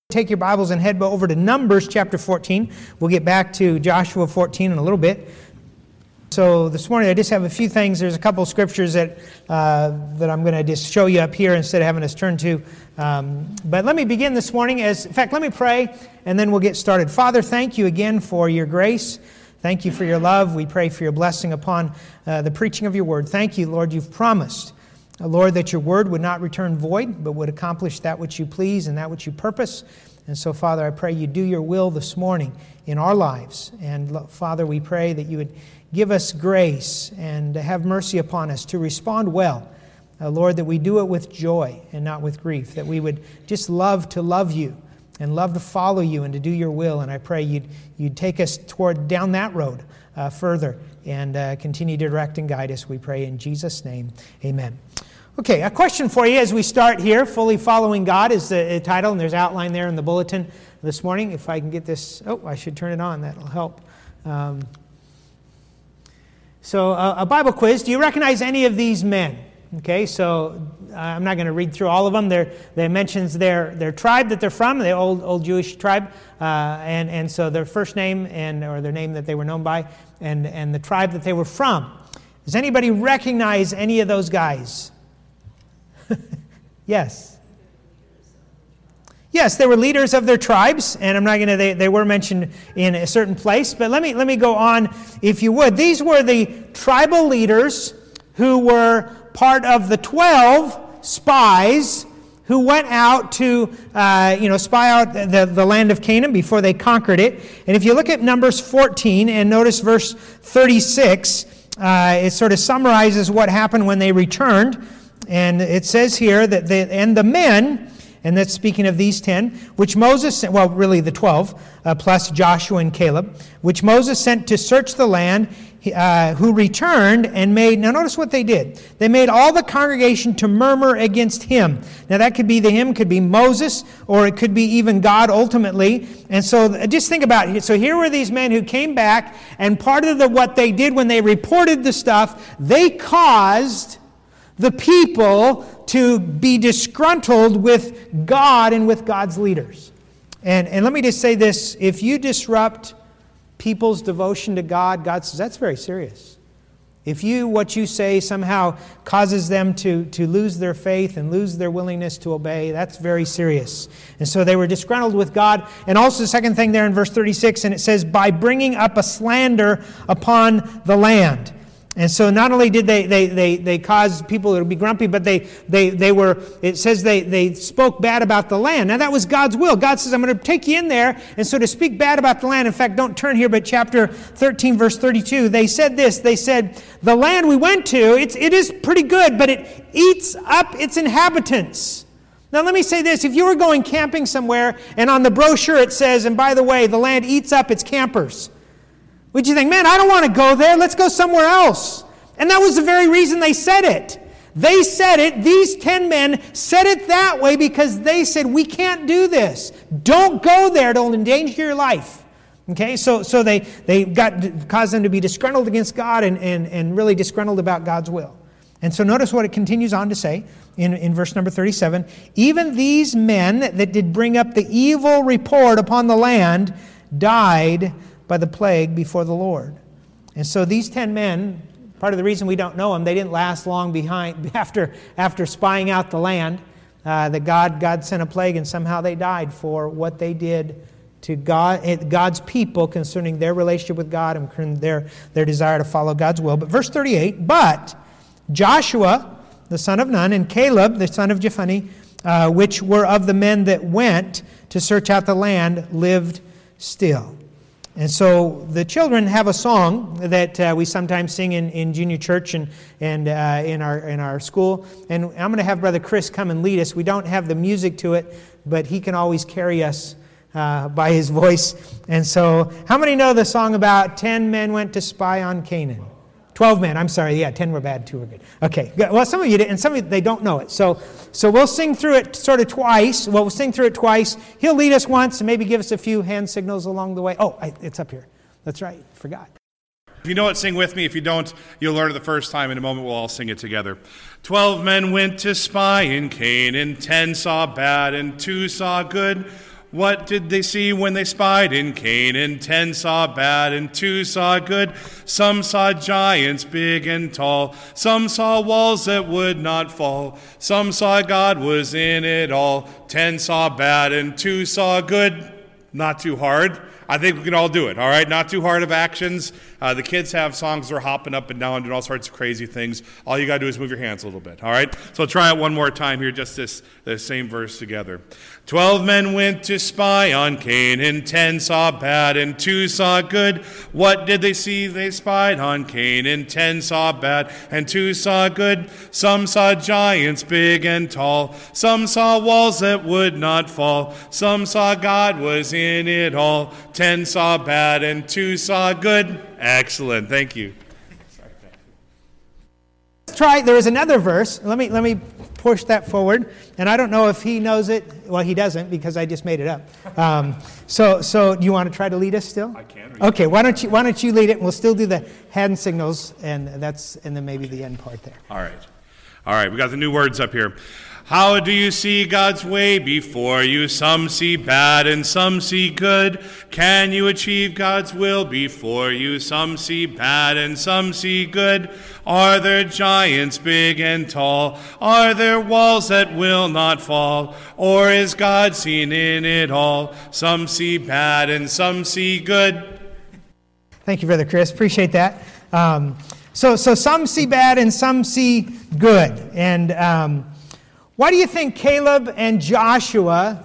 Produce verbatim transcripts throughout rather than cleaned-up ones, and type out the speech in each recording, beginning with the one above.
Take your Bibles and head over to Numbers chapter fourteen. We'll get back to Joshua fourteen in a little bit. So this morning I just have a few things. There's a couple of scriptures that uh, that I'm going to just show you up here instead of having us turn to. Um, but let me begin this morning. As in fact, let me pray and then we'll get started. Father, thank you again for your grace. Thank you for your love. We pray for your blessing upon uh, the preaching of your word. Thank you, Lord, you've promised, uh, Lord, that your word would not return void, but would accomplish that which you please and that which you purpose. And so, Father, I pray you do your will this morning in our lives. And, Father, we pray that you would give us grace and have mercy upon us to respond well. Uh, Lord, that we do it with joy and not with grief, that we would just love to love you and love to follow you and to do your will. And I pray you'd, you'd take us toward down that road uh, further and uh, continue to direct and guide us, we pray in Jesus' name. Amen. Okay, a question for you as we start here. Fully Following God is the title, and there's outline there in the bulletin this morning. If I can get this, oh, I should turn it on. That'll help. Um, so, uh, a Bible quiz. Do you recognize any of these men? Okay, so uh, I'm not going to read through all of them. They're, they mentions their their tribe that they're from, the old old Jewish tribe, uh, and and so their first name and or their name that they were known by, and and the tribe that they were from. Does anybody recognize any of those guys? Yes. Yes, they were leaders of their tribes, and I'm not going to, they, they were mentioned in a certain place, but let me let me go on, if you would. These were the tribal leaders who were part of the twelve spies who went out to, uh, you know, spy out the, the land of Canaan before they conquered it. And if you look at Numbers fourteen and notice verse thirty-six, uh, it sort of summarizes what happened when they returned. And it says here that they, and the men, and that's speaking of these ten, which Moses sent, well, really the twelve, uh, plus Joshua and Caleb, which Moses sent to search the land, uh, who returned and made, now notice what they did. They made all the congregation to murmur against him. Now that could be the him, could be Moses, or it could be even God ultimately. And so just think about it. So here were these men who came back, and part of the, what they did when they reported the stuff, they caused the people to be disgruntled with God and with God's leaders. And, and let me just say this, if you disrupt people's devotion to God, God says that's very serious. If you, what you say somehow causes them to, to lose their faith and lose their willingness to obey, that's very serious. And so they were disgruntled with God. And also the second thing there in verse thirty-six, and it says, by bringing up a slander upon the land. And so not only did they they they, they cause people to be grumpy, but they they they were, it says they, they spoke bad about the land. Now that was God's will. God says, I'm going to take you in there, and so to speak bad about the land. In fact, don't turn here, but chapter thirteen, verse thirty-two, they said this, they said, the land we went to, it's it is pretty good, but it eats up its inhabitants. Now let me say this, if you were going camping somewhere, and on the brochure it says, and by the way, the land eats up its campers, would you think, man, I don't want to go there. Let's go somewhere else. And that was the very reason they said it. They said it, these ten men said it that way because they said, we can't do this. Don't go there. It'll endanger your life. Okay, so so they, they got caused them to be disgruntled against God and, and, and really disgruntled about God's will. And so notice what it continues on to say in, in verse number thirty-seven. Even these men that did bring up the evil report upon the land died by the plague before the Lord. And so these ten men, part of the reason we don't know them, they didn't last long behind after after spying out the land, uh, that God God sent a plague and somehow they died for what they did to God, God's people concerning their relationship with God and their, their desire to follow God's will. But verse thirty-eight, but Joshua, the son of Nun, and Caleb, the son of Jephunneh, uh, which were of the men that went to search out the land, lived still. And so the children have a song that uh, we sometimes sing in, in junior church and and uh, in our in our school. And I'm going to have Brother Chris come and lead us. We don't have the music to it, but he can always carry us uh, by his voice. And so, how many know the song about ten men went to spy on Canaan? Twelve men. I'm sorry. Yeah, ten were bad, two were good. Okay. Well, some of you did, and some of you they don't know it. So so we'll sing through it sort of twice. Well, we'll sing through it twice. He'll lead us once and maybe give us a few hand signals along the way. Oh, I, it's up here. That's right. Forgot. If you know it, sing with me. If you don't, you'll learn it the first time. In a moment, we'll all sing it together. Twelve men went to spy in Canaan. Ten saw bad and two saw good. What did they see when they spied in Canaan? Ten saw bad and two saw good. Some saw giants big and tall. Some saw walls that would not fall. Some saw God was in it all. Ten saw bad and two saw good. Not too hard. I think we can all do it, all right? Not too hard of actions. Uh, the kids have songs they're hopping up and down, doing all sorts of crazy things. All you got to do is move your hands a little bit, all right? So try it one more time here, just this, this same verse together. Twelve men went to spy on Canaan. Ten saw bad and two saw good. What did they see? They spied on Canaan. Ten saw bad and two saw good. Some saw giants big and tall. Some saw walls that would not fall. Some saw God was in it all. Ten saw bad and two saw good. Excellent. Thank you. Let's try. There is another verse. Let me let me push that forward. And I don't know if he knows it. Well, he doesn't because I just made it up. Um, so so do you want to try to lead us still? I can. Okay. Why don't you Why don't you lead it? And we'll still do the hand signals, and that's and then maybe the end part there. All right. All right. We got the new words up here. How do you see God's way before you? Some see bad and some see good. Can you achieve God's will before you? Some see bad and some see good. Are there giants big and tall? Are there walls that will not fall? Or is God seen in it all? Some see bad and some see good. Thank you, Brother Chris. Appreciate that. Um, so, so some see bad and some see good. And um, why do you think Caleb and Joshua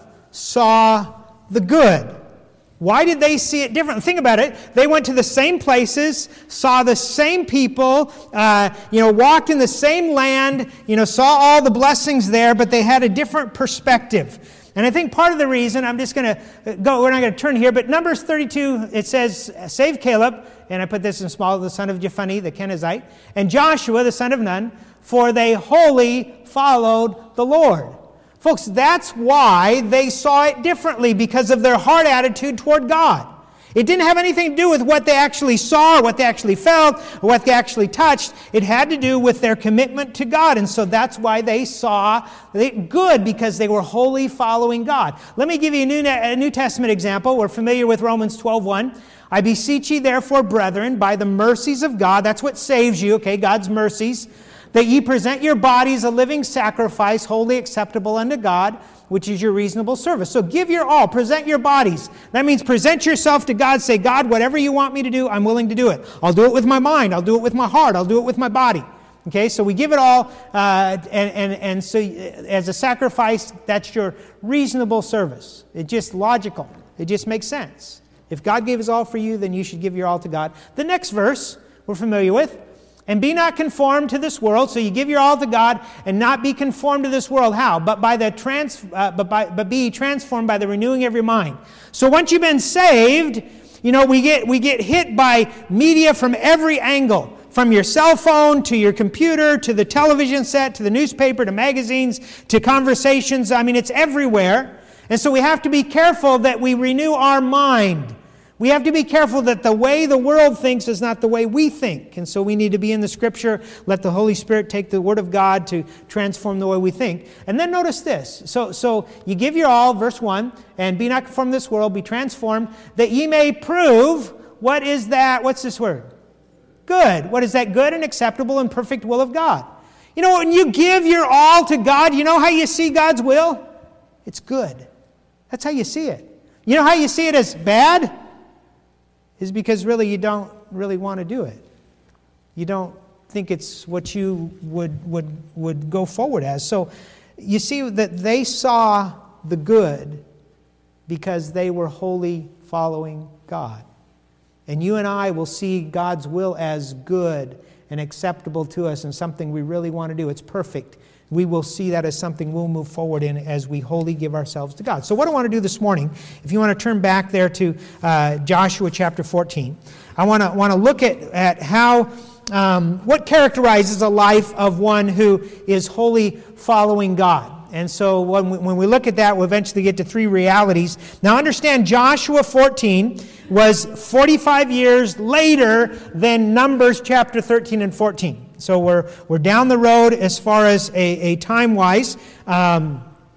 saw the good? Why did they see it different? Think about it. They went to the same places, saw the same people, uh, you know, walked in the same land, you know, saw all the blessings there, but they had a different perspective. And I think part of the reason, I'm just going to go, we're not going to turn here, but Numbers thirty-two, it says, save Caleb, and I put this in small, the son of Jephunneh, the Kenizzite, and Joshua, the son of Nun, for they wholly followed the Lord. Folks, that's why they saw it differently, because of their heart attitude toward God. It didn't have anything to do with what they actually saw, or what they actually felt, or what they actually touched. It had to do with their commitment to God. And so that's why they saw it good, because they were wholly following God. Let me give you a New, a New Testament example. We're familiar with Romans twelve one. I beseech ye therefore, brethren, by the mercies of God, that's what saves you, okay, God's mercies, that ye present your bodies a living sacrifice, wholly acceptable unto God, which is your reasonable service. So give your all. Present your bodies. That means present yourself to God. Say, God, whatever you want me to do, I'm willing to do it. I'll do it with my mind. I'll do it with my heart. I'll do it with my body. Okay, so we give it all, uh, and, and, and so as a sacrifice, that's your reasonable service. It's just logical. It just makes sense. If God gave his all for you, then you should give your all to God. The next verse we're familiar with. And be not conformed to this world. So you give your all to God and not be conformed to this world. How? But by the trans, uh, but by, but be transformed by the renewing of your mind. So once you've been saved, you know we get we get hit by media from every angle, from your cell phone to your computer to the television set to the newspaper to magazines to conversations. I mean, it's everywhere, and so we have to be careful that we renew our mind. We have to be careful that the way the world thinks is not the way we think. And so we need to be in the Scripture, let the Holy Spirit take the Word of God to transform the way we think. And then notice this. So, so you give your all, verse one, and be not conformed to this world, be transformed, that ye may prove, what is that? What's this word? Good. What is that? Good and acceptable and perfect will of God. You know, when you give your all to God, you know how you see God's will? It's good. That's how you see it. You know how you see it as bad? Is because really you don't really want to do it. You don't think it's what you would would would go forward as. So you see that they saw the good because they were wholly following God. And you and I will see God's will as good and acceptable to us and something we really want to do. It's perfect. We will see that as something we'll move forward in as we wholly give ourselves to God. So what I want to do this morning, if you want to turn back there to uh, Joshua chapter fourteen, I want to want to look at, at how, um, what characterizes a life of one who is wholly following God. And so when we, when we look at that, we'll eventually get to three realities. Now understand, Joshua fourteen was forty-five years later than Numbers chapter thirteen and fourteen. So we're we're down the road as far as a, a time-wise. Um,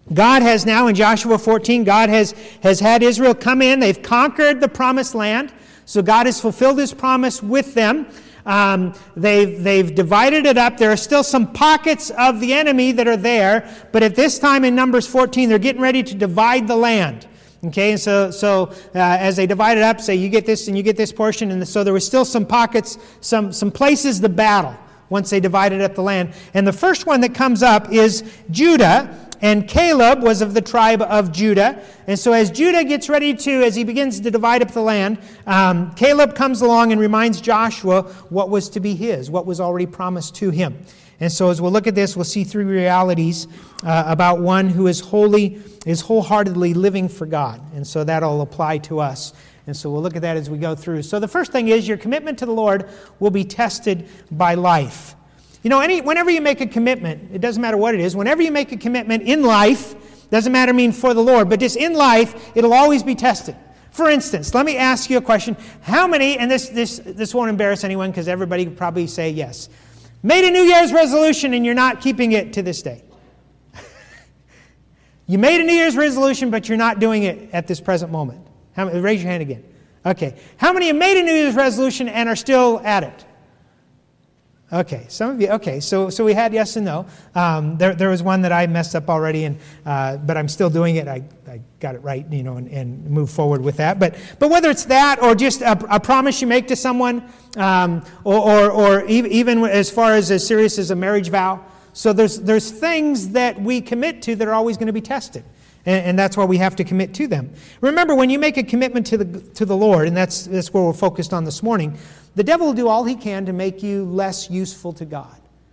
God has now, in Joshua fourteen, God has, has had Israel come in. They've conquered the promised land. So God has fulfilled his promise with them. Um, they've, they've divided it up. There are still some pockets of the enemy that are there. But at this time in Numbers fourteen, they're getting ready to divide the land. Okay, and so, so uh, as they divide it up, say you get this and you get this portion. And so there was still some pockets, some, some places to battle once they divided up the land. And the first one that comes up is Judah. And Caleb was of the tribe of Judah. And so as Judah gets ready to, as he begins to divide up the land, um, Caleb comes along and reminds Joshua what was to be his, what was already promised to him. And so as we'll look at this, we'll see three realities uh, about one who is wholly, is wholeheartedly living for God. And so that'll apply to us. And so we'll look at that as we go through. So the first thing is your commitment to the Lord will be tested by life. You know, any whenever you make a commitment, it doesn't matter what it is, whenever you make a commitment in life, doesn't matter mean for the Lord, but just in life, it'll always be tested. For instance, let me ask you a question. How many, and this this this won't embarrass anyone because everybody could probably say yes, made a New Year's resolution and you're not keeping it to this day? You made a New Year's resolution, but you're not doing it at this present moment. How, raise your hand again. Okay. How many have made a New Year's resolution and are still at it? Okay, some of you, okay, so so we had yes and no. Um, there there was one that I messed up already, and uh, but I'm still doing it. I, I got it right, you know, and, and move forward with that. But but whether it's that or just a, a promise you make to someone, um, or, or, or even as far as as serious as a marriage vow. So there's there's things that we commit to that are always going to be tested. And, and that's why we have to commit to them. Remember, when you make a commitment to the to the Lord, and that's that's where we're focused on this morning, the devil will do all he can to make you less useful to God.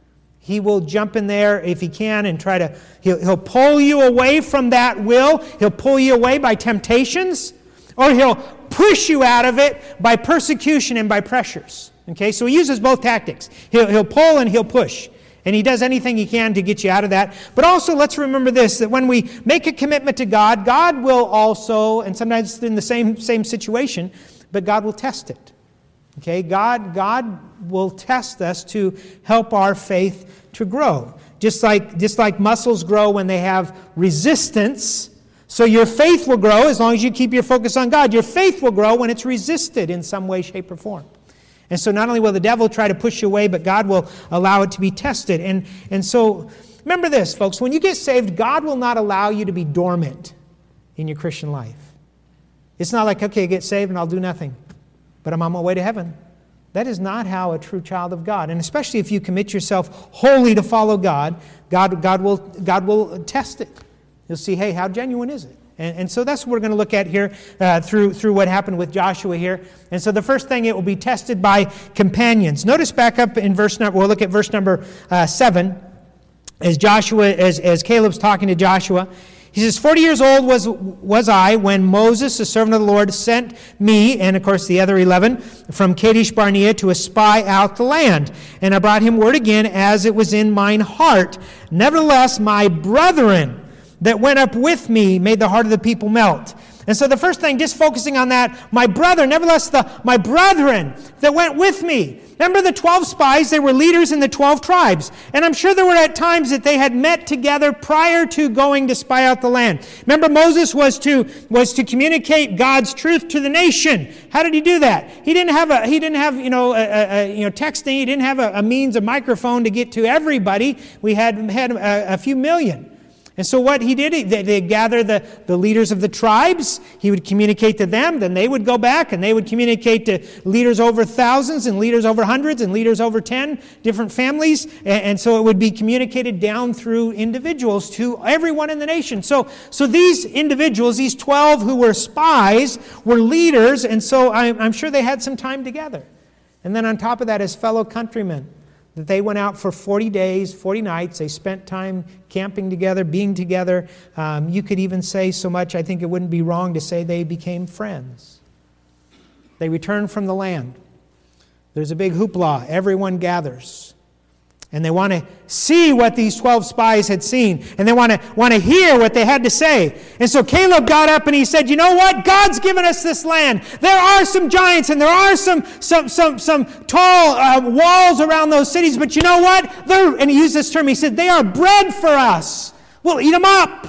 He will jump in there if he can and try to, he'll, he'll pull you away from that will. He'll pull you away by temptations, or he'll push you out of it by persecution and by pressures. Okay, so he uses both tactics. He'll, he'll pull and he'll push. And he does anything he can to get you out of that. But also, let's remember this, that when we make a commitment to God, God will also, and sometimes in the same, same situation, but God will test it. Okay, God, God will test us to help our faith to grow. Just like, just like muscles grow when they have resistance, so your faith will grow as long as you keep your focus on God. Your faith will grow when it's resisted in some way, shape, or form. And so not only will the devil try to push you away, but God will allow it to be tested. And, and so remember this, folks. When you get saved, God will not allow you to be dormant in your Christian life. It's not like, okay, I get saved and I'll do nothing, but I'm on my way to heaven. That is not how a true child of God, and especially if you commit yourself wholly to follow God, God, God, will, God will test it. You'll see, hey, how genuine is it? And, and so that's what we're going to look at here uh, through, through what happened with Joshua here. And so the first thing, it will be tested by companions. Notice back up in verse number, we'll look at verse number uh, seven, as Joshua, as, as Caleb's talking to Joshua. He says, forty years old was, was I when Moses, the servant of the Lord, sent me, and of course the other eleven, from Kadesh Barnea to espy out the land. And I brought him word again as it was in mine heart. Nevertheless, my brethren that went up with me made the heart of the people melt. And so the first thing, just focusing on that, my brother, nevertheless, the my brethren that went with me. Remember the twelve spies, they were leaders in the twelve tribes. And I'm sure there were at times that they had met together prior to going to spy out the land. Remember, Moses was to was to communicate God's truth to the nation. How did he do that? He didn't have a he didn't have, you know, a, a, you know, texting, he didn't have a, a means, a microphone to get to everybody. We had had a, a few million. And so what he did, they, they gather the, the leaders of the tribes. He would communicate to them. Then they would go back and they would communicate to leaders over thousands and leaders over hundreds and leaders over ten different families. And, and so it would be communicated down through individuals to everyone in the nation. So, so these individuals, these twelve who were spies, were leaders. And so I'm, I'm sure they had some time together. And then on top of that, as fellow countrymen, that they went out for forty days, forty nights. They spent time camping together, being together. Um, you could even say so much, I think it wouldn't be wrong to say they became friends. They returned from the land. There's a big hoopla. Everyone gathers. And they want to see what these twelve spies had seen. And they want to want to hear what they had to say. And so Caleb got up and he said, you know what? God's given us this land. There are some giants and there are some some some, some tall uh, walls around those cities. But you know what? They're, and he used this term. He said, they are bread for us. We'll eat them up.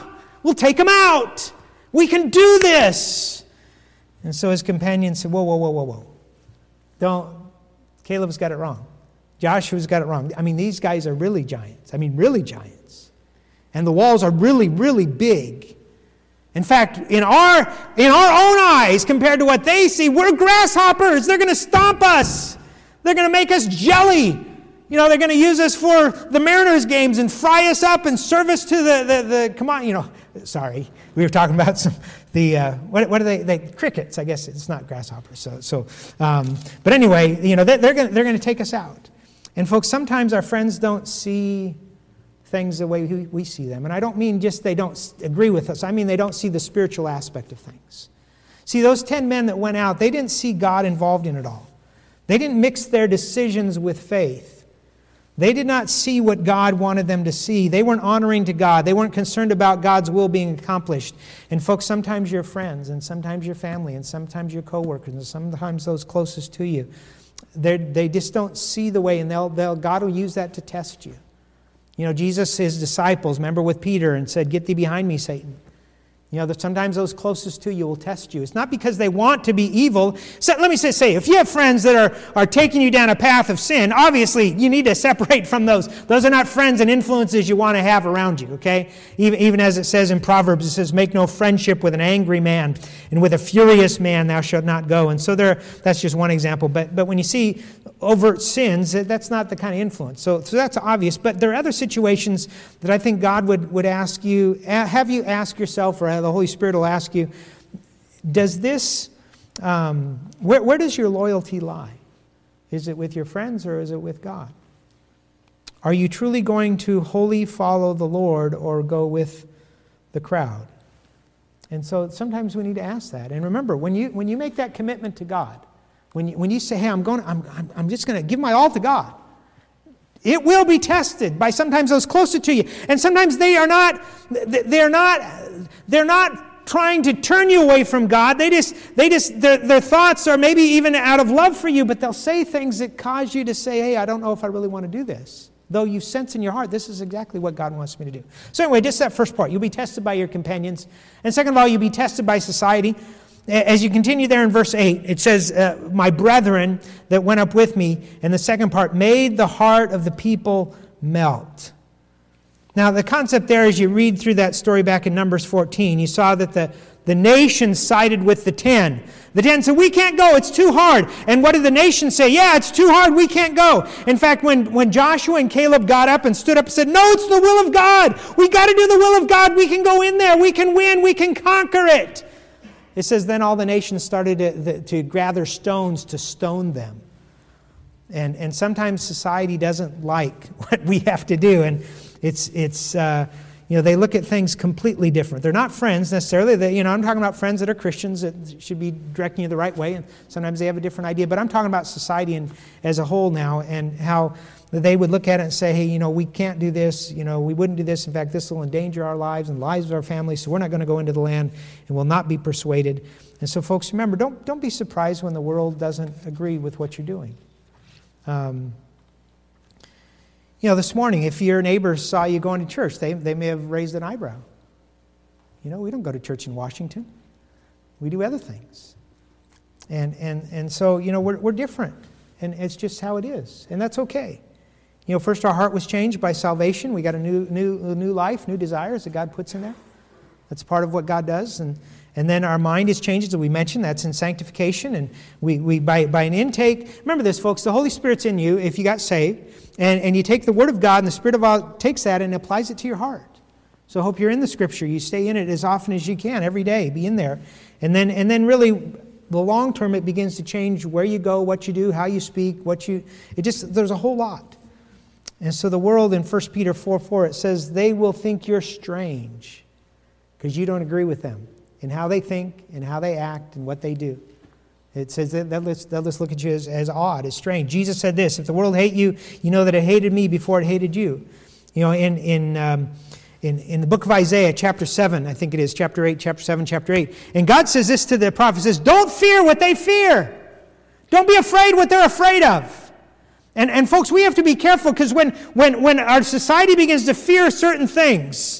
We'll take them out. We can do this. And so his companions said, whoa, whoa, whoa, whoa, whoa. Don't, Caleb's got it wrong. Joshua's got it wrong. I mean, these guys are really giants. I mean, really giants. And the walls are really, really big. In fact, in our, in our own eyes, compared to what they see, we're grasshoppers. They're going to stomp us. They're going to make us jelly. You know, they're going to use us for the Mariners games and fry us up and serve us to the, the, the come on, you know, sorry. We were talking about some, the, uh, what, what are they, they, crickets, I guess it's not grasshoppers. So, so um, but anyway, you know, they're, they're going they're going to take us out. And folks, sometimes our friends don't see things the way we, we see them. And I don't mean just they don't agree with us. I mean they don't see the spiritual aspect of things. See, those ten men that went out, they didn't see God involved in it all. They didn't mix their decisions with faith. They did not see what God wanted them to see. They weren't honoring to God. They weren't concerned about God's will being accomplished. And folks, sometimes your friends, and sometimes your family, and sometimes your coworkers, and sometimes those closest to you, they just don't see the way, and they'll, they'll, God will use that to test you. You know, Jesus, his disciples, remember with Peter, and said, "Get thee behind me, Satan." You know, sometimes those closest to you will test you. It's not because they want to be evil. So let me say, say, if you have friends that are, are taking you down a path of sin, obviously you need to separate from those. Those are not friends and influences you want to have around you, okay? Even, even as it says in Proverbs, it says, "Make no friendship with an angry man, and with a furious man thou shalt not go." And so there, that's just one example. But, but when you see overt sins, that's not the kind of influence. So, so that's obvious. But there are other situations that I think God would, would ask you, have you ask yourself, or the Holy Spirit will ask you, does this, um, where, where does your loyalty lie? Is it with your friends or is it with God? Are you truly going to wholly follow the Lord or go with the crowd? And so sometimes we need to ask that. And remember, when you when you make that commitment to God, when you, when you say, "Hey, I'm going, I'm I'm, I'm just going to give my all to God," it will be tested by sometimes those closest to you. And sometimes they are not, they're not, they're not trying to turn you away from God. They just, they just, their, their thoughts are maybe even out of love for you, but they'll say things that cause you to say, "Hey, I don't know if I really want to do this." Though you sense in your heart, this is exactly what God wants me to do. So anyway, just that first part. You'll be tested by your companions. And second of all, you'll be tested by society. As you continue there in verse eight, it says, uh, "My brethren that went up with me," and the second part, "made the heart of the people melt." Now, the concept there, as you read through that story back in Numbers fourteen, you saw that the, the nation sided with the ten. The ten said, "We can't go, it's too hard." And what did the nation say? "Yeah, it's too hard, we can't go." In fact, when, when Joshua and Caleb got up and stood up and said, "No, it's the will of God. We got to do the will of God. We can go in there. We can win. We can conquer it." It says, then all the nations started to, to gather stones to stone them. And, and sometimes society doesn't like what we have to do. And it's, it's uh, you know, they look at things completely different. They're not friends necessarily. They, you know, I'm talking about friends that are Christians that should be directing you the right way. And sometimes they have a different idea. But I'm talking about society and, as a whole now, and how they would look at it and say, "Hey, you know, we can't do this. You know, we wouldn't do this. In fact, this will endanger our lives and the lives of our families, so we're not going to go into the land and will not be persuaded." And so, folks, remember, don't don't be surprised when the world doesn't agree with what you're doing. Um, you know, this morning, if your neighbors saw you going to church, they, they may have raised an eyebrow. You know, we don't go to church in Washington. We do other things. And and and so, you know, we're we're different. And it's just how it is. And that's okay. You know, first our heart was changed by salvation. We got a new new a new life, new desires that God puts in there. That's part of what God does. And and then our mind is changed, as we mentioned. That's in sanctification. And we, we by, by an intake, remember this, folks, the Holy Spirit's in you if you got saved. And, and you take the Word of God, and the Spirit of God takes that and applies it to your heart. So I hope you're in the Scripture. You stay in it as often as you can, every day. Be in there. And then and then really, the long term, it begins to change where you go, what you do, how you speak, what you... It just, there's a whole lot. And so the world in First Peter four four, it says, "They will think you're strange because you don't agree with them in how they think and how they act and what they do." It says that they'll just, they'll just look at you as, as odd, as strange. Jesus said this, "If the world hate you, you know that it hated me before it hated you." You know, in in um, in, in the book of Isaiah, chapter seven, I think it is, chapter eight, chapter seven, chapter eight. And God says this to the prophet, says, "Don't fear what they fear. Don't be afraid what they're afraid of." And, and folks, we have to be careful because when, when, when our society begins to fear certain things,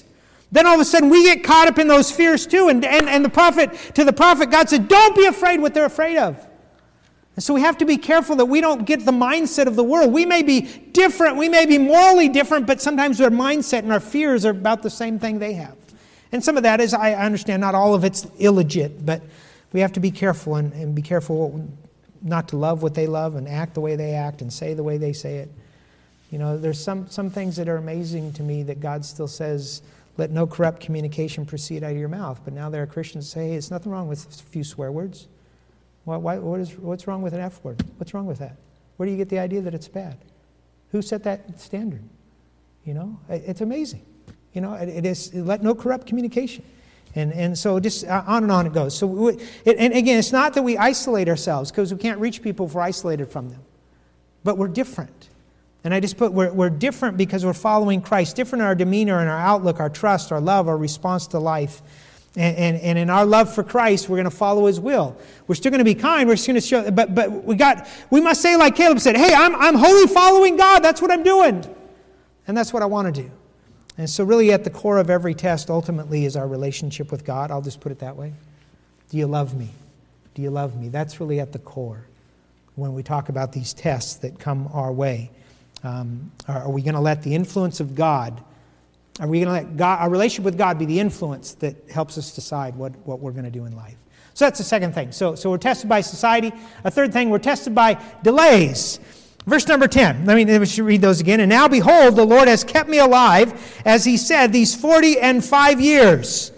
Then all of a sudden we get caught up in those fears too. And, and, and the prophet, to the prophet, God said, don't be afraid what they're afraid of. And so we have to be careful that we don't get the mindset of the world. We may be different, we may be morally different, but sometimes our mindset and our fears are about the same thing they have. And some of that is, I understand, not all of it's illegit, but we have to be careful and, and be careful not to love what they love and act the way they act and say the way they say it. You know, there's some, some things that are amazing to me that God still says, let no corrupt communication proceed out of your mouth. But now there are Christians who say, hey, it's nothing wrong with a few swear words. Why, why, what is, what's wrong with an F word? What's wrong with that? Where do you get the idea that it's bad? Who set that standard? You know, it's amazing. You know, it, it is, let no corrupt communication. And and so just on and on it goes. So we, it, and again, it's not that we isolate ourselves because we can't reach people if we're isolated from them. But we're different. And I just put, we're, we're different because we're following Christ. Different in our demeanor and our outlook, our trust, our love, our response to life. And, and, and in our love for Christ, we're going to follow His will. We're still going to be kind. We're still going to show, but but we got, we must say like Caleb said, hey, I'm I'm wholly following God. That's what I'm doing. And that's what I want to do. And so really at the core of every test ultimately is our relationship with God. I'll just put it that way. Do you love me? Do you love me? That's really at the core when we talk about these tests that come our way. Um, are, are we going to let the influence of God, are we going to let God, our relationship with God be the influence that helps us decide what, what we're going to do in life? So that's the second thing. So, so we're tested by society. A third thing, we're tested by delays. Verse number ten, let me, let me read those again. And now behold, the Lord has kept me alive, as He said, these forty and five years.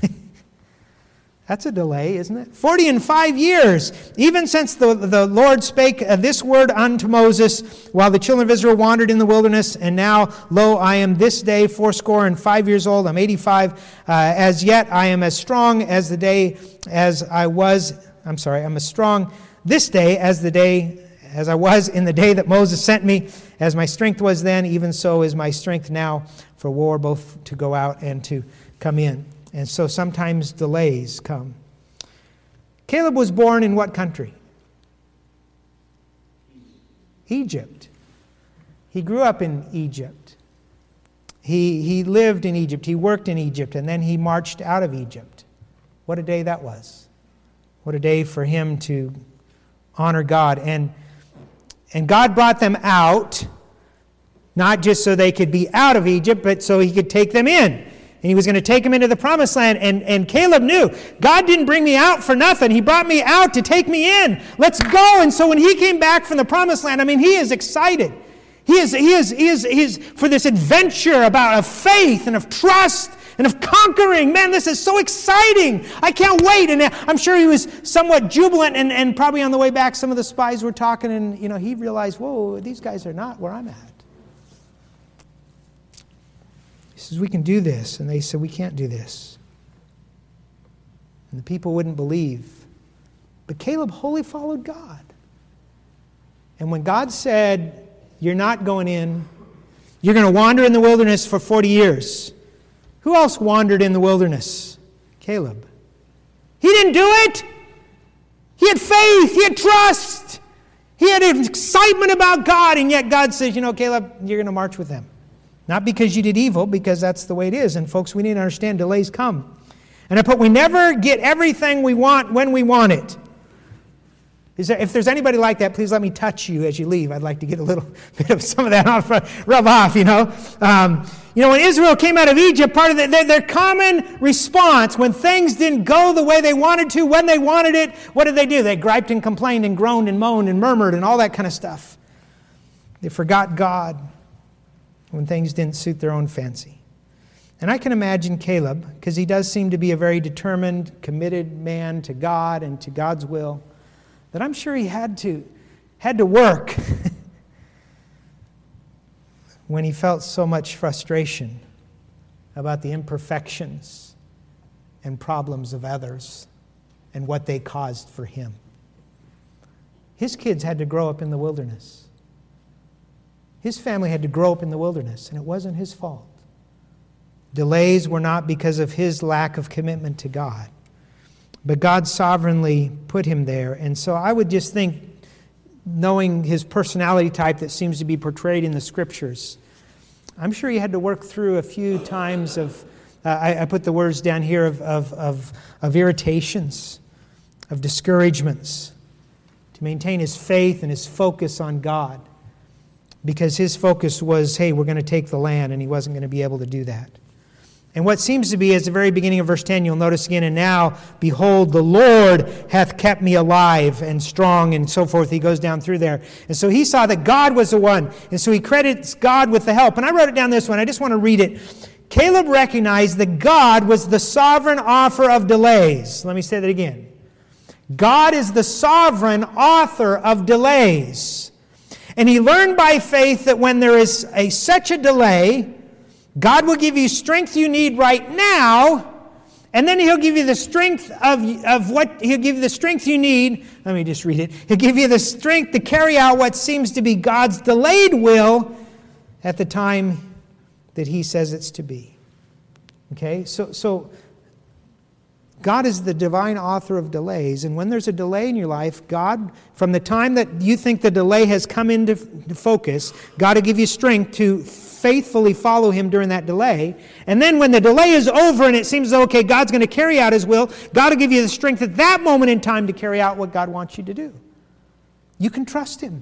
That's a delay, isn't it? Forty and five years, even since the, the Lord spake this word unto Moses, while the children of Israel wandered in the wilderness. And now, lo, I am this day fourscore and five years old. I'm eighty-five. Uh, as yet, I am as strong as the day as I was. I'm sorry, I'm as strong this day as the day as I was in the day that Moses sent me. As my strength was then, even so is my strength now for war, both to go out and to come in. And so sometimes delays come. Caleb was born in what country? Egypt. He grew up in Egypt. He, he lived in Egypt. He worked in Egypt. And then he marched out of Egypt. What a day that was. What a day for him to honor God. And, and God brought them out, not just so they could be out of Egypt, but so He could take them in. And He was going to take them into the promised land. And, and Caleb knew, God didn't bring me out for nothing. He brought me out to take me in. Let's go. And so when he came back from the promised land, I mean, he is excited. He is, he is, he is, he is for this adventure about of faith and of trust and of conquering. Man, this is so exciting. I can't wait. And I'm sure he was somewhat jubilant. And, and probably on the way back, some of the spies were talking. And, you know, he realized, whoa, these guys are not where I'm at. He says, we can do this. And they said, we can't do this. And the people wouldn't believe. But Caleb wholly followed God. And when God said, you're not going in, you're going to wander in the wilderness for forty years. Who else wandered in the wilderness? Caleb. He didn't do it. He had faith. He had trust. He had excitement about God. And yet God says, you know, Caleb, you're going to march with them. Not because you did evil, because that's the way it is. And folks, we need to understand delays come. And I put, we never get everything we want when we want it. Is there, if there's anybody like that, please let me touch you as you leave. I'd like to get a little bit of some of that off, rub off, you know. Um, you know, when Israel came out of Egypt, part of the, their, their common response when things didn't go the way they wanted to, when they wanted it, what did they do? They griped and complained and groaned and moaned and murmured and all that kind of stuff. They forgot God when things didn't suit their own fancy. And I can imagine Caleb, because he does seem to be a very determined, committed man to God and to God's will, that I'm sure he had to, had to work when he felt so much frustration about the imperfections and problems of others and what they caused for him. His kids had to grow up in the wilderness. His family had to grow up in the wilderness, and it wasn't his fault. Delays were not because of his lack of commitment to God. But God sovereignly put him there. And so I would just think, knowing his personality type that seems to be portrayed in the Scriptures, I'm sure he had to work through a few times of, uh, I, I put the words down here of, of, of, of irritations, of discouragements, to maintain his faith and his focus on God. Because his focus was, hey, we're going to take the land, and he wasn't going to be able to do that. And what seems to be, at the very beginning of verse ten, you'll notice again, and now, behold, the Lord hath kept me alive and strong, and so forth. He goes down through there. And so he saw that God was the one. And so he credits God with the help. And I wrote it down this one. I just want to read it. Caleb recognized that God was the sovereign author of delays. Let me say that again. God is the sovereign author of delays. And he learned by faith that when there is a, such a delay, God will give you strength you need right now, and then he'll give you the strength of, of what, he'll give you the strength you need. Let me just read it. He'll give you the strength to carry out what seems to be God's delayed will at the time that he says it's to be. Okay, so, so God is the divine author of delays, and when there's a delay in your life, God, from the time that you think the delay has come into focus, God will give you strength to faithfully follow him during that delay. And then when the delay is over and it seems, okay, God's going to carry out his will, God will give you the strength at that moment in time to carry out what God wants you to do. You can trust him.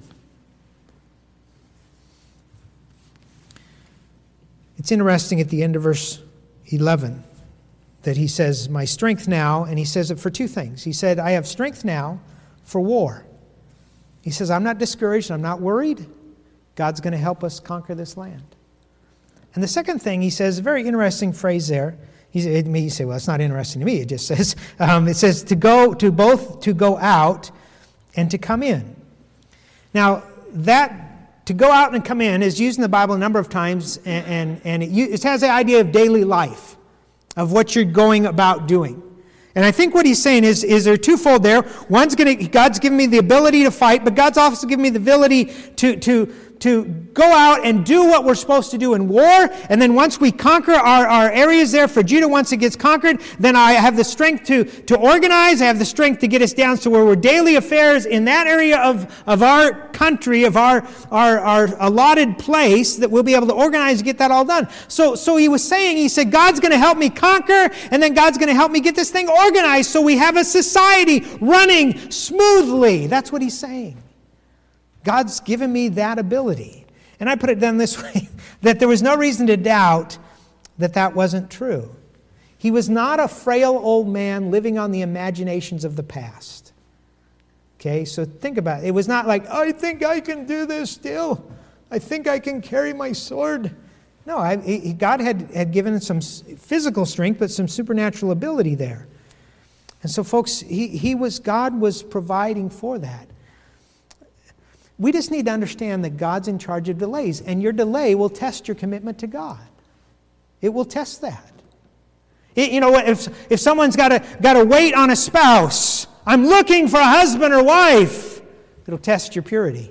It's interesting at the end of verse eleven that he says, my strength now, and he says it for two things. He said, I have strength now for war. He says, I'm not discouraged, I'm not worried. God's going to help us conquer this land. And the second thing, he says, a very interesting phrase there. He's, it may say, well, it's not interesting to me. It just says, um, it says to go, to both to go out and to come in. Now, that to go out and come in is used in the Bible a number of times, and, and, and it, it has the idea of daily life, of what you're going about doing. And I think what he's saying is, is there twofold there. One's going to, God's given me the ability to fight, but God's also given me the ability to, to, to go out and do what we're supposed to do in war. And then once we conquer our, our areas there for Judah, once it gets conquered, then I have the strength to, to organize. I have the strength to get us down to where we're daily affairs in that area of, of our country, of our, our, our allotted place, that we'll be able to organize and get that all done. So, so he was saying, he said, God's going to help me conquer, and then God's going to help me get this thing organized so we have a society running smoothly. That's what he's saying. God's given me that ability. And I put it down this way, that there was no reason to doubt that that wasn't true. He was not a frail old man living on the imaginations of the past. Okay, so think about it. It was not like, I think I can do this still. I think I can carry my sword. No, I, he, God had, had given some physical strength, but some supernatural ability there. And so, folks, he, he was God was providing for that. We just need to understand that God's in charge of delays, and your delay will test your commitment to God. It will test that. It, you know, if if someone's got to got to wait on a spouse, I'm looking for a husband or wife, it'll test your purity.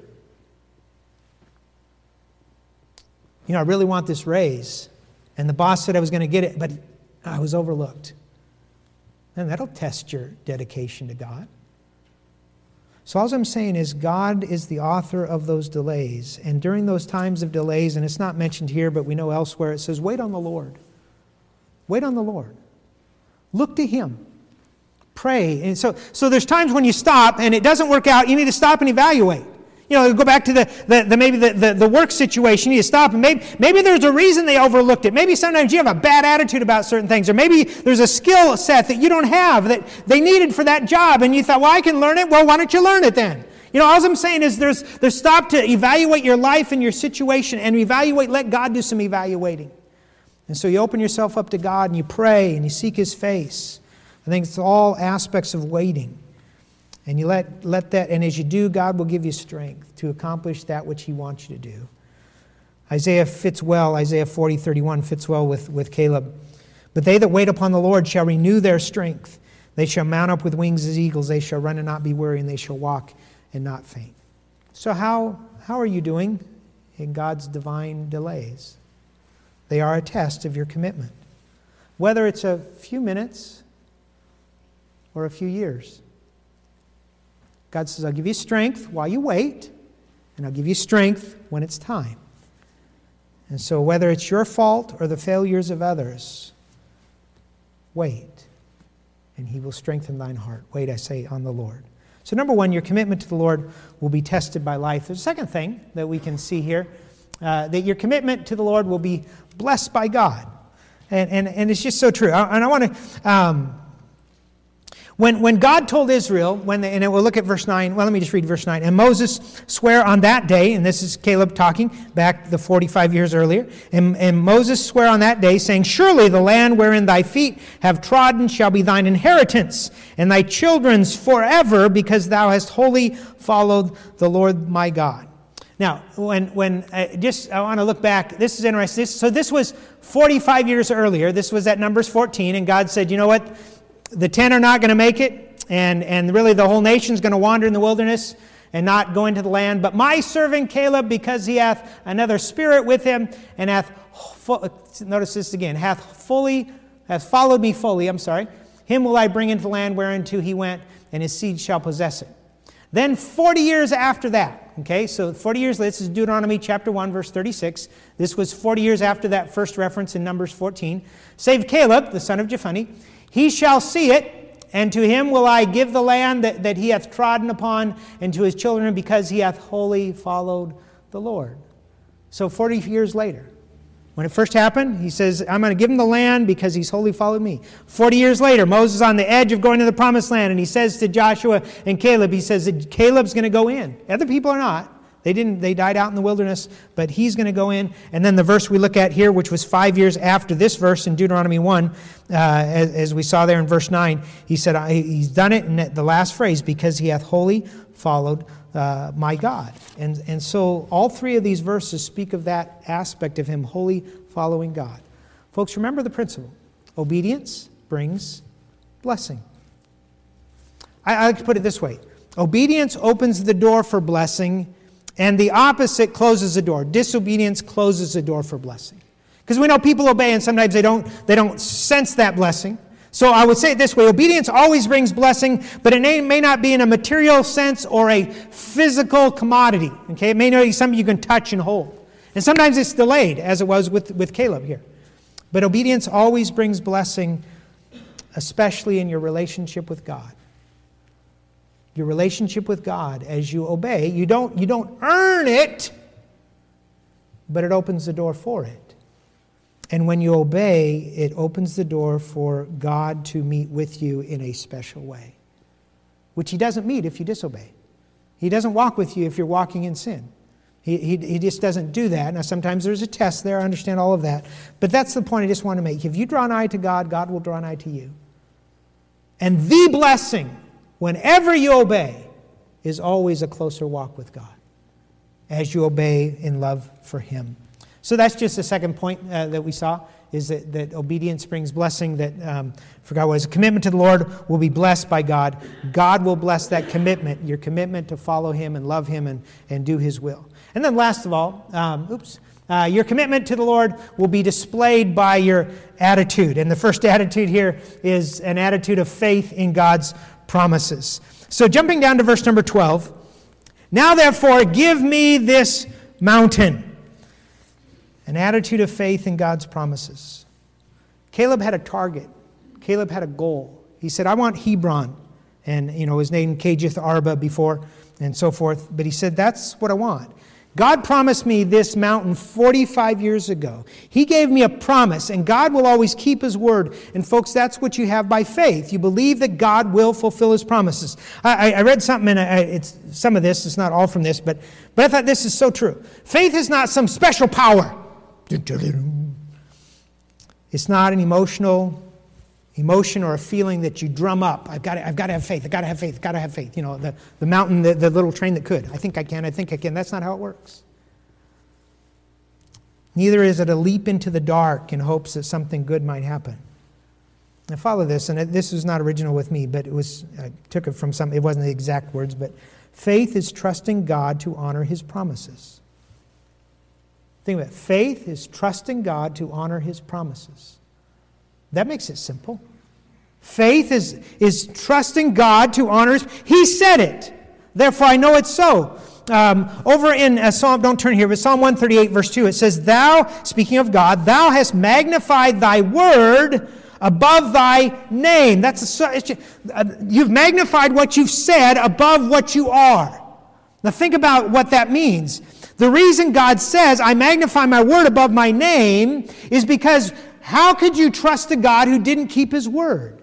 You know, I really want this raise, and the boss said I was going to get it, but I was overlooked. And that'll test your dedication to God. So all I'm saying is God is the author of those delays. And during those times of delays, and it's not mentioned here, but we know elsewhere, it says, wait on the Lord. Wait on the Lord. Look to him. Pray. And so, so there's times when you stop and it doesn't work out, you need to stop and evaluate. You know, go back to the, the, the maybe the, the, the work situation. You need to stop, and maybe, maybe there's a reason they overlooked it. Maybe sometimes you have a bad attitude about certain things, or maybe there's a skill set that you don't have that they needed for that job, and you thought, well, I can learn it. Well, why don't you learn it then? You know, all I'm saying is there's, there's stop to evaluate your life and your situation, and evaluate, let God do some evaluating. And so you open yourself up to God, and you pray, and you seek his face. I think it's all aspects of waiting. And you let, let that, and as you do, God will give you strength to accomplish that which he wants you to do. Isaiah fits well, Isaiah forty thirty-one fits well with, with Caleb. But they that wait upon the Lord shall renew their strength. They shall mount up with wings as eagles. They shall run and not be weary, and they shall walk and not faint. So how, how are you doing in God's divine delays? They are a test of your commitment. Whether it's a few minutes or a few years. God says, I'll give you strength while you wait, and I'll give you strength when it's time. And so whether it's your fault or the failures of others, Wait, and he will strengthen thine heart. Wait, I say, on the Lord. So number one, your commitment to the Lord will be tested by life. There's a second thing that we can see here, uh, that your commitment to the Lord will be blessed by God. And, and, and it's just so true. I, and I want to... Um, When, when God told Israel, when they, and we'll look at verse nine, well, let me just read verse nine. And Moses sware on that day, and this is Caleb talking back the forty-five years earlier, and, and Moses sware on that day, saying, surely the land wherein thy feet have trodden shall be thine inheritance, and thy children's forever, because thou hast wholly followed the Lord my God. Now, when when uh, just I want to look back, this is interesting. This, so this was forty-five years earlier. This was at Numbers fourteen, and God said, you know what? The ten are not going to make it, and, and really the whole nation's going to wander in the wilderness and not go into the land. But my servant Caleb, because he hath another spirit with him, and hath, notice this again, hath fully, hath followed me fully, I'm sorry, him will I bring into the land whereunto he went, and his seed shall possess it. Then forty years after that, okay, so forty years later, this is Deuteronomy chapter one, verse thirty-six. This was forty years after that first reference in Numbers fourteen. Save Caleb, the son of Jephunneh. He shall see it, and to him will I give the land that, that he hath trodden upon, and to his children, because he hath wholly followed the Lord. So forty years later, when it first happened, he says, I'm going to give him the land because he's wholly followed me. forty years later, Moses is on the edge of going to the promised land, and he says to Joshua and Caleb, he says that Caleb's going to go in. Other people are not. They didn't. They died out in the wilderness, but he's going to go in. And then the verse we look at here, which was five years after this verse in Deuteronomy one, uh, as, as we saw there in verse nine, he said, he's done it in the last phrase, because he hath wholly followed uh, my God. And, and so all three of these verses speak of that aspect of him wholly following God. Folks, remember the principle. Obedience brings blessing. I, I like to put it this way. Obedience opens the door for blessing, and the opposite closes the door. Disobedience closes the door for blessing. Because we know people obey, and sometimes they don't, they don't sense that blessing. So I would say it this way. Obedience always brings blessing, but it may, may not be in a material sense or a physical commodity. Okay, it may not be something you can touch and hold. And sometimes it's delayed, as it was with, with Caleb here. But obedience always brings blessing, especially in your relationship with God. Your relationship with God, as you obey, you don't, you don't earn it, but it opens the door for it. And when you obey, it opens the door for God to meet with you in a special way, which he doesn't meet if you disobey. He doesn't walk with you if you're walking in sin. He, he, he just doesn't do that. Now, sometimes there's a test there. I understand all of that. But that's the point I just want to make. If you draw nigh to God, God will draw nigh to you. And the blessing, whenever you obey, is always a closer walk with God as you obey in love for him. So that's just the second point uh, that we saw, is that, that obedience brings blessing, that um, for God was a commitment to the Lord will be blessed by God. God will bless that commitment, your commitment to follow him and love him and, and do his will. And then last of all, um, oops, uh, your commitment to the Lord will be displayed by your attitude. And the first attitude here is an attitude of faith in God's promises. So jumping down to verse number twelve, now therefore give me this mountain. An attitude of faith in God's promises. Caleb had a target. Caleb had a goal. He said, I want Hebron. And, you know, his name Kirjath Arba before and so forth. But he said, that's what I want. God promised me this mountain forty-five years ago. He gave me a promise, and God will always keep his word. And folks, that's what you have by faith. You believe that God will fulfill his promises. I, I read something, and I, it's some of this, it's not all from this, but, but I thought this is so true. Faith is not some special power. It's not an emotional emotion or a feeling that you drum up. I've got to, I've got to have faith. I've got to have faith. I've got to have faith. You know, the, the mountain, the, the little train that could. I think I can. I think I can. That's not how it works. Neither is it a leap into the dark in hopes that something good might happen. Now follow this, and this is not original with me, but it was, I took it from some, it wasn't the exact words, but faith is trusting God to honor his promises. Think about it. Faith is trusting God to honor his promises. That makes it simple. Faith is, is trusting God to honor his... He said it. Therefore, I know it's so. Um, over in uh, Psalm, don't turn here, but Psalm one thirty-eight, verse two, it says, Thou, speaking of God, Thou hast magnified thy word above thy name. That's a, it's just, uh, you've magnified what you've said above what you are. Now think about what that means. The reason God says, I magnify my word above my name, is because how could you trust a God who didn't keep his word?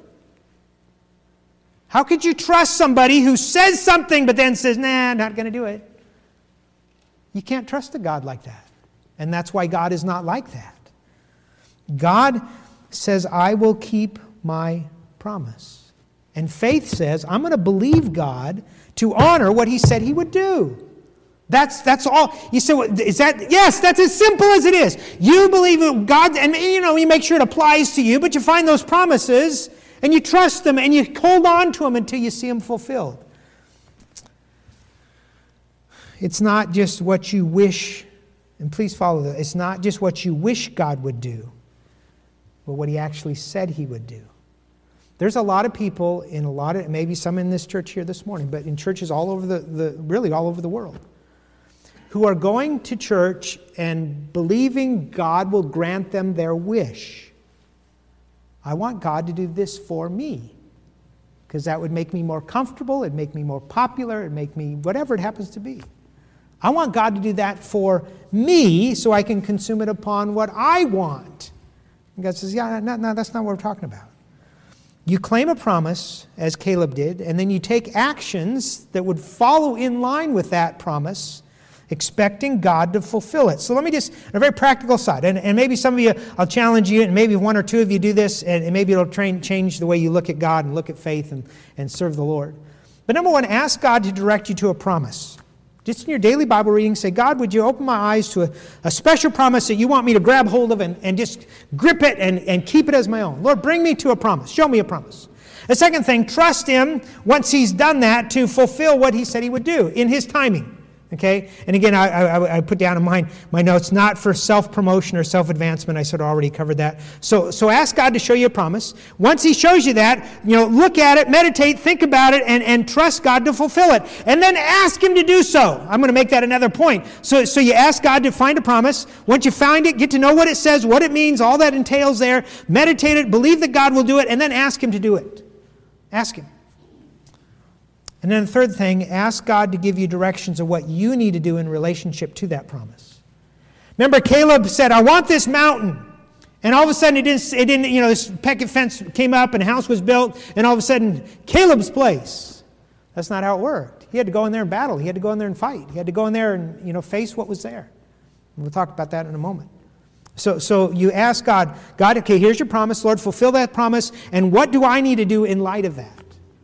How could you trust somebody who says something but then says, nah, not going to do it? You can't trust a God like that. And that's why God is not like that. God says, I will keep my promise. And faith says, I'm going to believe God to honor what he said he would do. That's that's all. You say, well, is that? Yes, that's as simple as it is. You believe in God, and you know, you make sure it applies to you, but you find those promises, and you trust them, and you hold on to them until you see them fulfilled. It's not just what you wish, and please follow that. It's not just what you wish God would do, but what he actually said he would do. There's a lot of people in a lot of, maybe some in this church here this morning, but in churches all over the, the really all over the world, who are going to church and believing God will grant them their wish. I want God to do this for me, because that would make me more comfortable, it'd make me more popular, it'd make me whatever it happens to be. I want God to do that for me so I can consume it upon what I want. And God says, yeah, no, no, that's not what we're talking about. You claim a promise, as Caleb did, and then you take actions that would follow in line with that promise, expecting God to fulfill it. So let me just, on a very practical side, and, and maybe some of you, I'll challenge you, and maybe one or two of you do this, and, and maybe it'll train, change the way you look at God and look at faith and, and serve the Lord. But number one, ask God to direct you to a promise. Just in your daily Bible reading, say, God, would you open my eyes to a, a special promise that you want me to grab hold of and, and just grip it and, and keep it as my own. Lord, bring me to a promise. Show me a promise. The second thing, trust him once he's done that to fulfill what he said he would do in his timing. Okay? And again, I, I, I put down in my, my notes, not for self-promotion or self-advancement. I sort of already covered that. So, so ask God to show you a promise. Once he shows you that, you know, look at it, meditate, think about it, and, and trust God to fulfill it. And then ask him to do so. I'm going to make that another point. So, so you ask God to find a promise. Once you find it, get to know what it says, what it means, all that entails there. Meditate it, believe that God will do it, and then ask him to do it. Ask him. And then the third thing, ask God to give you directions of what you need to do in relationship to that promise. Remember, Caleb said, I want this mountain. And all of a sudden, it didn't, it didn't, you know, this picket fence came up and a house was built, and all of a sudden, Caleb's place. That's not how it worked. He had to go in there and battle. He had to go in there and fight. He had to go in there and, you know, face what was there. And we'll talk about that in a moment. So, so you ask God, God, okay, here's your promise, Lord, fulfill that promise, and what do I need to do in light of that?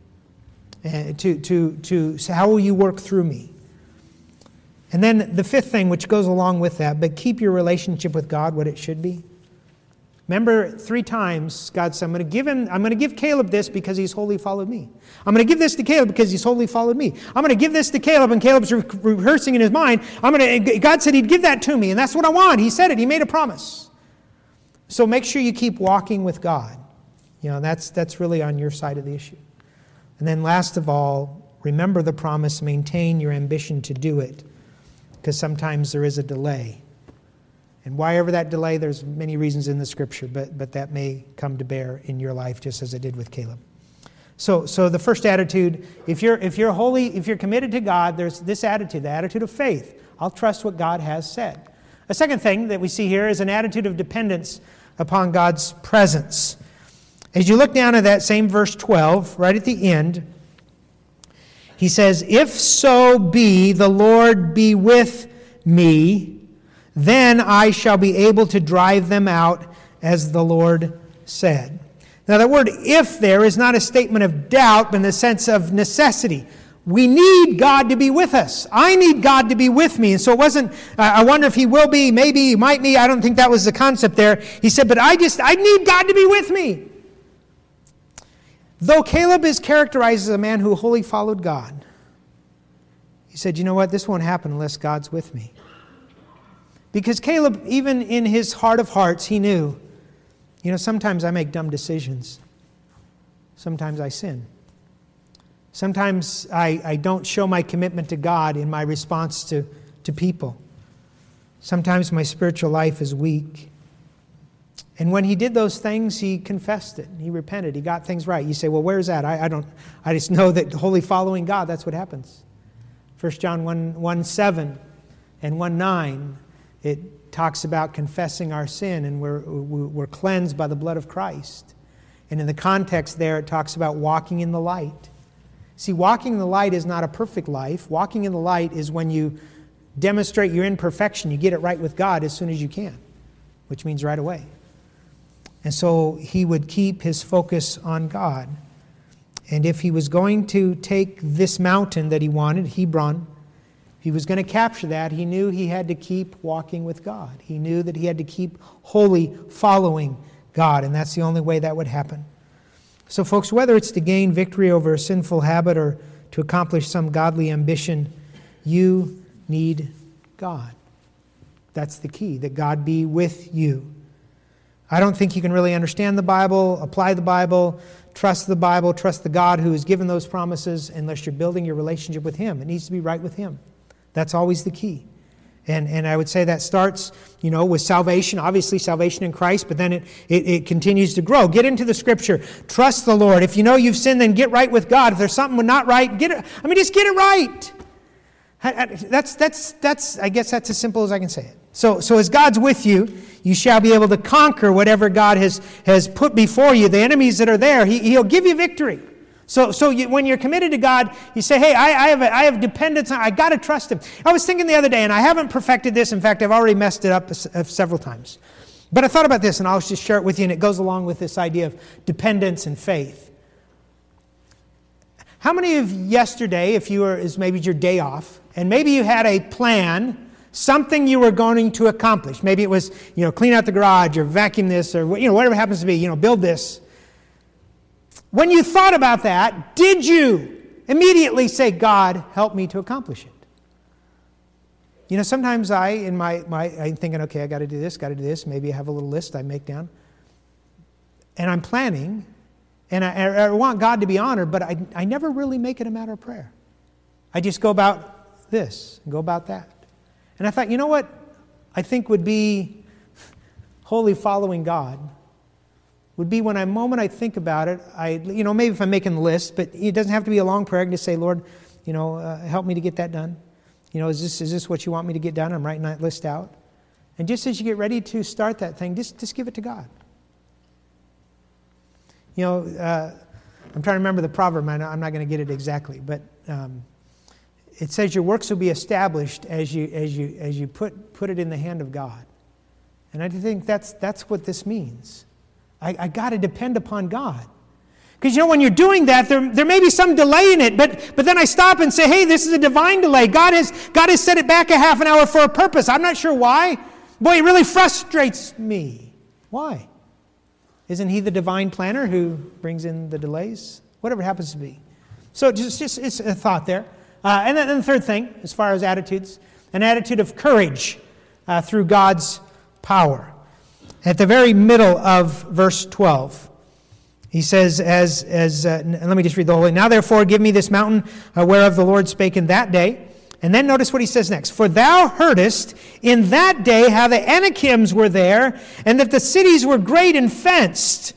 Uh, to, to, to, so how will you work through me? And then the fifth thing, which goes along with that, but keep your relationship with God what it should be. Remember, three times God said, I'm going to give him, I'm going to give Caleb this because he's wholly followed me. I'm going to give this to Caleb because he's wholly followed me. I'm going to give this to Caleb, and Caleb's re- rehearsing in his mind. I'm going to, God said he'd give that to me, and that's what I want. He said it. He made a promise. So make sure you keep walking with God. You know, that's that's really on your side of the issue. And then last of all, remember the promise, maintain your ambition to do it, because sometimes there is a delay. And why ever that delay, there's many reasons in the Scripture, but, but that may come to bear in your life just as it did with Caleb. So so the first attitude, if you're if you're holy, if you're committed to God, there's this attitude, the attitude of faith. I'll trust what God has said. A second thing that we see here is an attitude of dependence upon God's presence. As you look down at that same verse twelve, right at the end, he says, if so be the Lord be with me, then I shall be able to drive them out, as the Lord said. Now, the word if there is not a statement of doubt, but in the sense of necessity. We need God to be with us. I need God to be with me. And so it wasn't, uh, I wonder if he will be, maybe, he might be. I don't think that was the concept there. He said, but I just, I need God to be with me. Though Caleb is characterized as a man who wholly followed God, he said, you know what, this won't happen unless God's with me. Because Caleb, even in his heart of hearts, he knew, you know, sometimes I make dumb decisions. Sometimes I sin. Sometimes I, I don't show my commitment to God in my response to, to people. Sometimes my spiritual life is weak. And when he did those things, he confessed it. He repented. He got things right. You say, well, where's that? I, I don't. I just know that wholly following God, that's what happens. First John one, one seven and one nine, it talks about confessing our sin, and we're, we're cleansed by the blood of Christ. And in the context there, it talks about walking in the light. See, walking in the light is not a perfect life. Walking in the light is when you demonstrate your imperfection. You get it right with God as soon as you can, which means right away. And so he would keep his focus on God. And if he was going to take this mountain that he wanted, Hebron, if he was going to capture that, he knew he had to keep walking with God. He knew that he had to keep wholly following God, and that's the only way that would happen. So folks, whether it's to gain victory over a sinful habit or to accomplish some godly ambition, you need God. That's the key, that God be with you. I don't think you can really understand the Bible, apply the Bible, trust the Bible, trust the God who has given those promises unless you're building your relationship with Him. It needs to be right with Him. That's always the key. And and I would say that starts, you know, with salvation, obviously salvation in Christ, but then it, it, it continues to grow. Get into the Scripture. Trust the Lord. If you know you've sinned, then get right with God. If there's something not right, get it. I mean, just get it right. That's, that's, that's, I guess that's as simple as I can say it. So, so as God's with you, you shall be able to conquer whatever God has, has put before you, the enemies that are there. He, he'll give you victory. So, so you, when you're committed to God, you say, hey, I, I have a, I have dependence on, I got to trust Him. I was thinking the other day, and I haven't perfected this. In fact, I've already messed it up several times. But I thought about this, and I'll just share it with you, and it goes along with this idea of dependence and faith. How many of yesterday, if you were, is maybe your day off, and maybe you had a plan, something you were going to accomplish. Maybe it was, you know, clean out the garage or vacuum this or, you know, whatever it happens to be, you know, build this. When you thought about that, did you immediately say, God, help me to accomplish it? You know, sometimes I, in my, my I'm thinking, okay, I got to do this, got to do this. Maybe I have a little list I make down. And I'm planning, and I, I want God to be honored, but I, I never really make it a matter of prayer. I just go about this and go about that. And I thought, you know what I think would be wholly following God would be when a moment I think about it, I, you know, maybe if I'm making the list, but it doesn't have to be a long prayer. I can just say, Lord, you know, uh, help me to get that done. You know, is this is this what you want me to get done? I'm writing that list out. And just as you get ready to start that thing, just, just give it to God. You know, uh, I'm trying to remember the proverb. I'm not going to get it exactly, but um, it says your works will be established as you as you as you put put it in the hand of God. And I think that's that's what this means. I, I got to depend upon God. Because, you know, when you're doing that, there, there may be some delay in it, but but then I stop and say, hey, this is a divine delay. God has God has set it back a half an hour for a purpose. I'm not sure why. Boy, it really frustrates me. Why? Isn't He the divine planner who brings in the delays? Whatever it happens to be. So just, just it's a thought there. Uh, and then the third thing, as far as attitudes, an attitude of courage uh, through God's power. At the very middle of verse twelve, he says, as, as uh, let me just read the whole thing. Now therefore give me this mountain uh, whereof the Lord spake in that day. And then notice what he says next. For thou heardest in that day how the Anakims were there, and that the cities were great and fenced.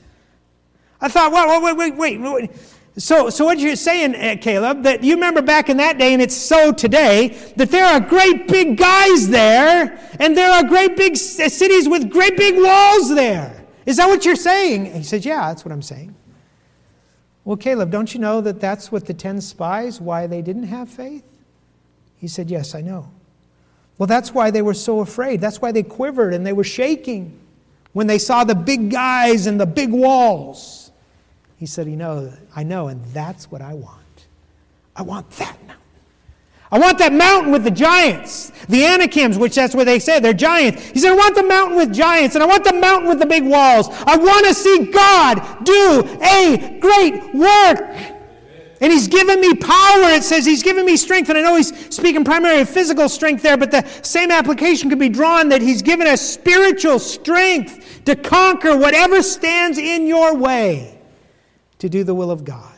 I thought, well, wait, wait, wait, wait. So, so what you're saying, Caleb, that you remember back in that day, and it's so today, that there are great big guys there, and there are great big cities with great big walls there. Is that what you're saying? He said, yeah, that's what I'm saying. Well, Caleb, don't you know that that's what the ten spies, why they didn't have faith? He said, yes, I know. Well, that's why they were so afraid. That's why they quivered and they were shaking when they saw the big guys and the big walls. He said, you know, I know, and that's what I want. I want that mountain. I want that mountain with the giants, the Anakims, which that's what they said, they're giants. He said, I want the mountain with giants, and I want the mountain with the big walls. I want to see God do a great work. And He's given me power. It says He's given me strength. And I know He's speaking primarily of physical strength there, but the same application could be drawn that He's given us spiritual strength to conquer whatever stands in your way to do the will of God.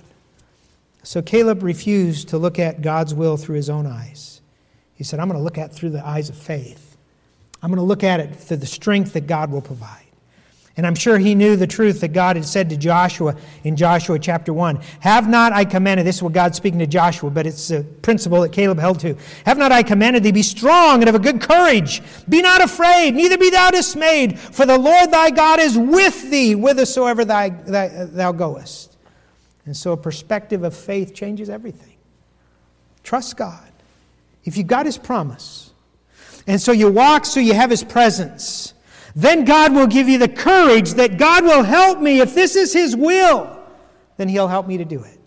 So Caleb refused to look at God's will through his own eyes. He said, I'm going to look at it through the eyes of faith. I'm going to look at it through the strength that God will provide. And I'm sure he knew the truth that God had said to Joshua in Joshua chapter one. Have not I commanded, this is what God's speaking to Joshua, but it's a principle that Caleb held to. Have not I commanded thee, be strong and of a good courage. Be not afraid, neither be thou dismayed, for the Lord thy God is with thee, whithersoever thy, thy, thou goest. And so a perspective of faith changes everything. Trust God. If you got his promise, and so you walk so you have his presence, then God will give you the courage that God will help me. If this is his will, then he'll help me to do it.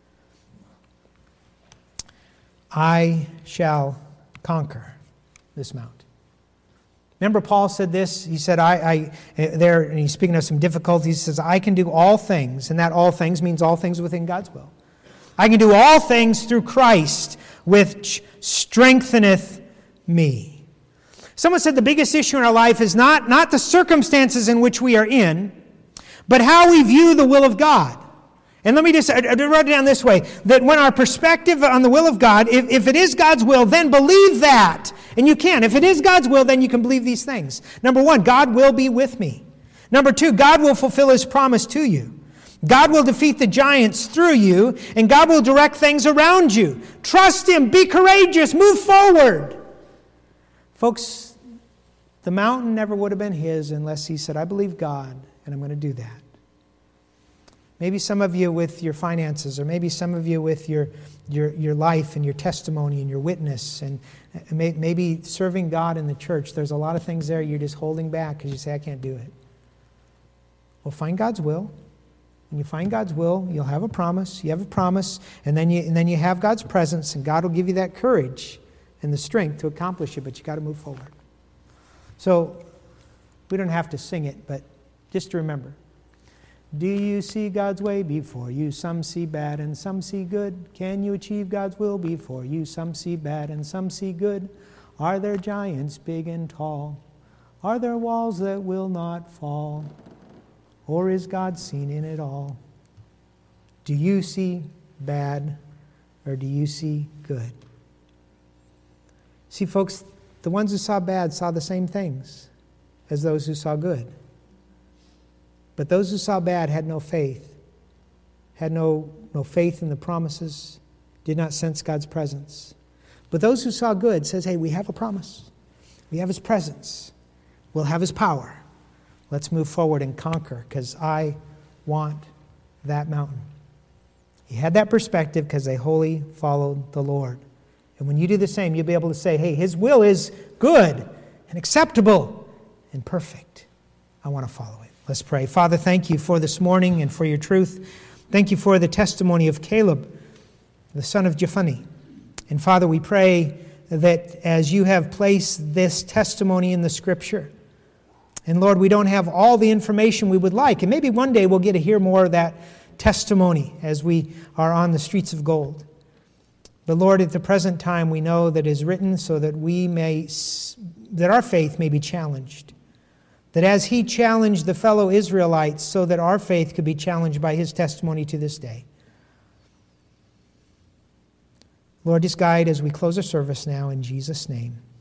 I shall conquer this mountain. Remember Paul said this? He said, I, I there, and he's speaking of some difficulties, he says, I can do all things, and that all things means all things within God's will. I can do all things through Christ, which strengtheneth me. Someone said the biggest issue in our life is not, not the circumstances in which we are in, but how we view the will of God. And let me just I, I write it down this way, that when our perspective on the will of God, if, if it is God's will, then believe that. And you can. If it is God's will, then you can believe these things. Number one, God will be with me. Number two, God will fulfill his promise to you. God will defeat the giants through you, and God will direct things around you. Trust him. Be courageous. Move forward. Folks, the mountain never would have been his unless he said, I believe God, and I'm going to do that. Maybe some of you with your finances, or maybe some of you with your your, your life and your testimony and your witness, and may, maybe serving God in the church. There's a lot of things there you're just holding back because you say, I can't do it. Well, find God's will. When you find God's will, you'll have a promise. You have a promise, and then you and then you have God's presence, and God will give you that courage and the strength to accomplish it, but you got to move forward. So, we don't have to sing it, but just to remember, do you see God's way before you? Some see bad and some see good. Can you achieve God's will before you? Some see bad and some see good. Are there giants big and tall? Are there walls that will not fall? Or is God seen in it all? Do you see bad or do you see good? See, folks, the ones who saw bad saw the same things as those who saw good. But those who saw bad had no faith, had no, no faith in the promises, did not sense God's presence. But those who saw good says, hey, we have a promise. We have his presence. We'll have his power. Let's move forward and conquer, because I want that mountain. He had that perspective because they wholly followed the Lord. And when you do the same, you'll be able to say, hey, his will is good and acceptable and perfect. I want to follow it. Let's pray. Father, thank you for this morning and for your truth. Thank you for the testimony of Caleb, the son of Jephunneh. And Father, we pray that as you have placed this testimony in the Scripture, and Lord, we don't have all the information we would like, and maybe one day we'll get to hear more of that testimony as we are on the streets of gold. But Lord, at the present time, we know that it is written so that we may, that our faith may be challenged. That as he challenged the fellow Israelites, so that our faith could be challenged by his testimony to this day. Lord, just guide as we close our service now in Jesus' name.